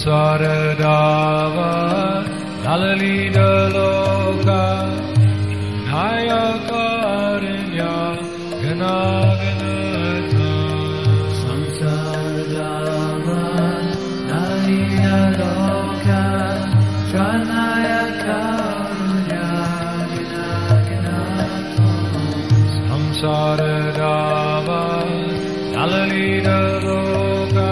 Samsaradava Nalalita Loka Nayakarinya Ganaganata Samsaradava Nalalita Loka Nayakarinya Ganaganata Samsaradava Nalalita Loka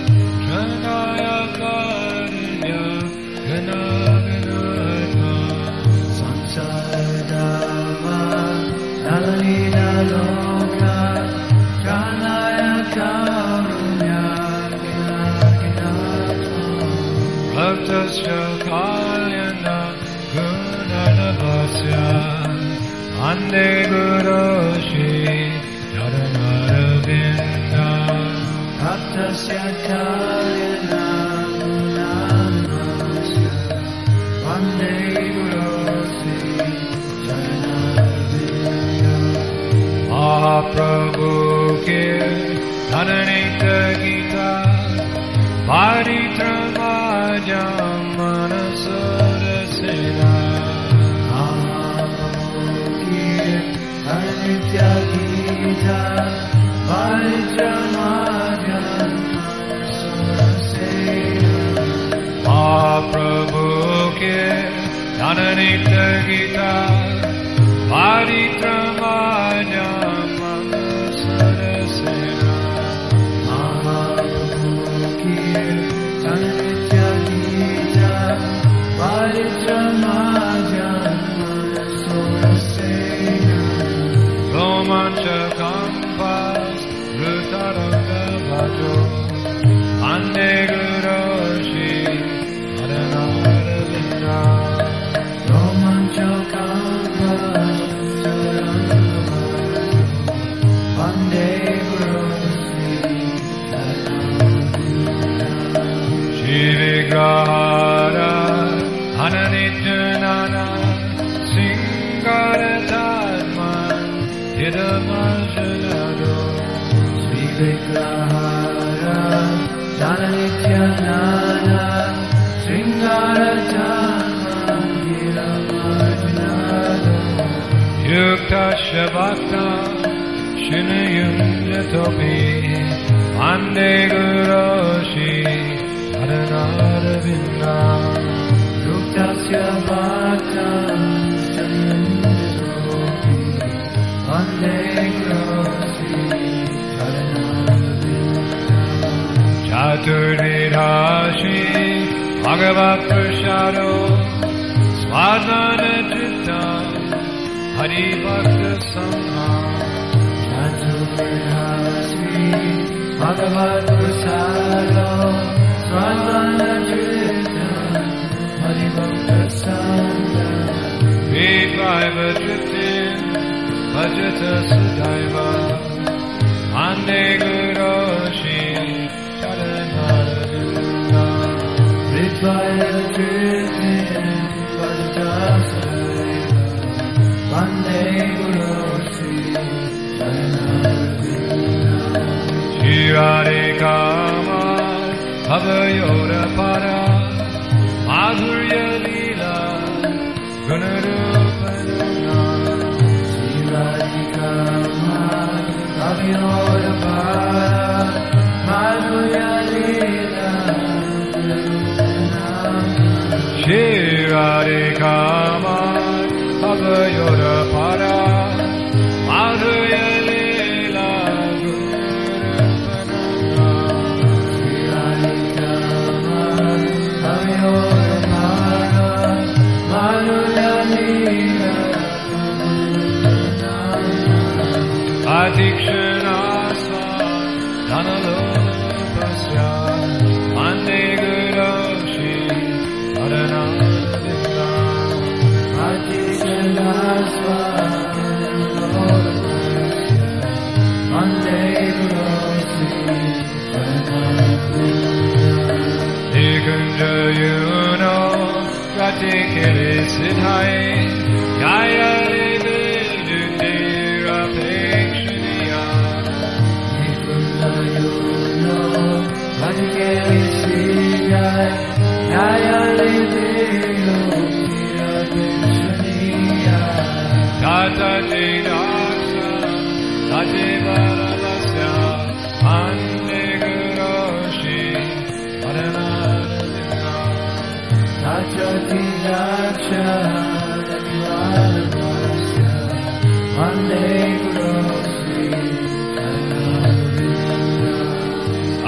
Samsaradava Nalalita Loka Pranaya Karunya Bhaktasya Kalyana Gunanavasya Ande Guru Shri Charanaravinda Bhaktasya Kalyana Gunanavasya Ande Guru Shri Charanaravinda Mahaprabhu ke Dhananita Gita Paritramaja Manasarasena Mahaprabhu ki Dhananita Gita Paritramaja Manasarasena Mahaprabhu ke Dhananita Gita Paritramaja Manasarasena Mahaprabhu ki Dhananita Gita Paritramaja Manasarasena Romancha Kampas Rutaranga Bhajo Ande Guru Shri Charanaravinda Romancha Kampas Rutaranga Ande Guru Shri Charanaravinda Shri Vigrahara Ananityanana Singharatadman Hidamarjanado Sri Vigrahara Dhananityanana Sringaratama Giramarjanado Yukta Shabakta Shinayunjatopi Ande Guru Shri Charanaravinda Yuktasya Bhaktam Shanyanjatopi Vande Guru Shri Charanaravinda Chaturvidha Shri Bhagavat Prasado Swadhana Chitta Hari Bhakta Sangha Chaturvidha Shri Bhagavat Prasado Swadhana Chitta Hari Bhakta Sangha Vidvaiva Driftin Bhajata Sudaiva Ande Guru Shri Charanaravinda Vidvaya Driftin Bhajata Sudaiva Vande Guru Shri Charanaravinda Shri Radhikama Bhavayoda Para Madhurya Leela Gunarupana Shri Radhikama Bhavayoda Para Madhurya Leela Gunarupana Shri Radhikama Bhavayoda Para Madhurya Leela Gunarupana Shri Radhikama Bhavayoda Para Madhurya Leela Gunarupana Adhikshanasva Dhanalopasya Ande Guru Shri Charanaravinda Adhikshanasva Dhanalopasya Vande Guru Shri Charanaravinda Nikunja Yuno Ratikiri Siddhai Jaya Vidindira Pekshaniya Nikunja Yuno Radhikari Siddhai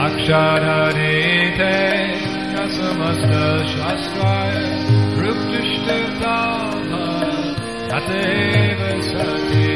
Akshararite Nasamasta Shastraya Ruptishtitama Tateva Sati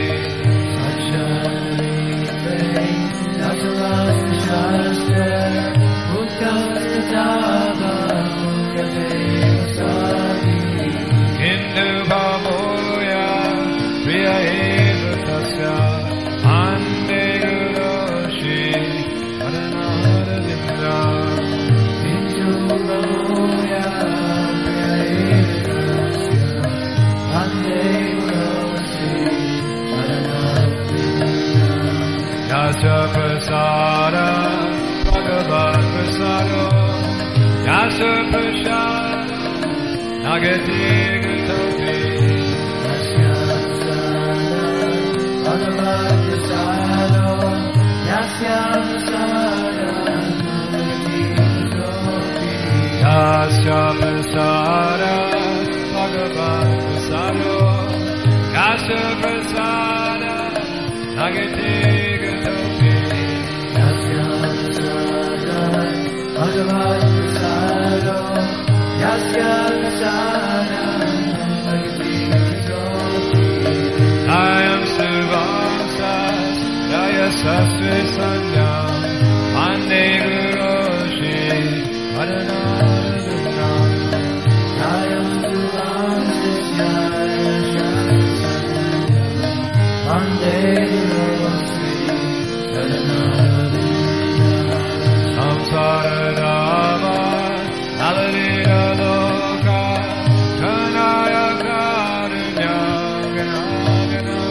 Akshararite Nasamasta Shastraya Ruptishtitama Tateva Sati Hindu Bhamoya Priya Eva Tasya Ande Guroshi Adhanara Vindra Hindu Bhamoya Priya Eva Tasya Ande Guroshi Adhanara Vindra Yasya Prasada Bhagavad Prasado Yasya Prasada Nagati Gutopi Yasya Prasada Bhagavad Prasado Yasya Prasada Nagati Gutopi Yasya Prasada Bhagavad Prasado Yasya Prasada Nagati Gutopi Yasya Prasada Bhagavad Prasado Yasya Prasada Nagati Gutopi Ayam Suvansas Jaya Sasvi Sanyam Ande Guroshi Adhanara Vindra Jaya Suvansya Vande Guroshi Adhanara Vindra Samsara Dava Nalarita Loka Kanaya Karunya Ganagana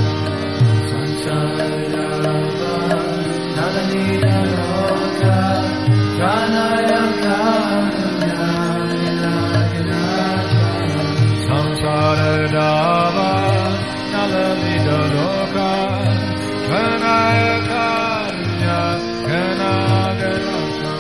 Sansarava Nadanita Loka Pranaya Karunya Vinayaka Samsara Dava Nalarita Loka Kanaya Karunya Ganagana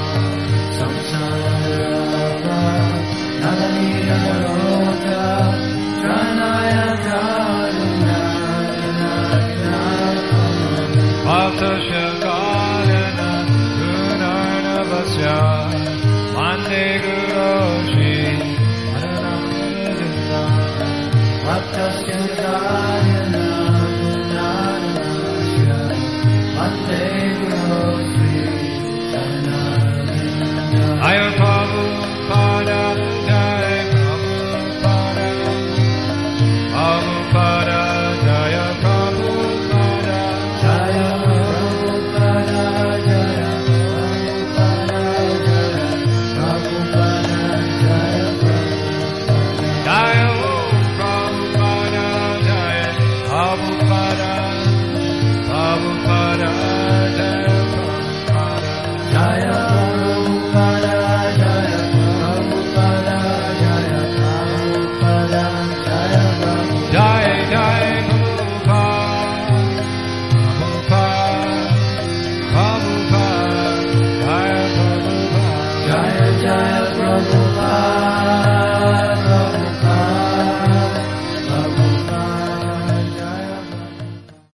Samsarava Nadanita Loka Pranaya Karunya Vinayaka Bhakta Shakarana Gunarna Vasya Mande Guroshi Adhanara Vindra Bhaktasya Dhyana Gunanasya Vande Guroshi Adhanara Vindra Jaya Prabhupada Jaya Prabhupada Prabhupada Jaya Prabhupada Jaya Prabhupada Jaya Prabhupada Jaya Prabhupada Jaya Prabhupada Jaya Prabhupada Jaya Prabhupada Prabhupada Jaya Prabhupada Jaya Prabhupada Jaya Prabhupada Jaya Prabhupada Jaya Prabhupada Jai Jai Prabhupada Prabhupada Jai Prabhupada Jaya Jaya Prabhupada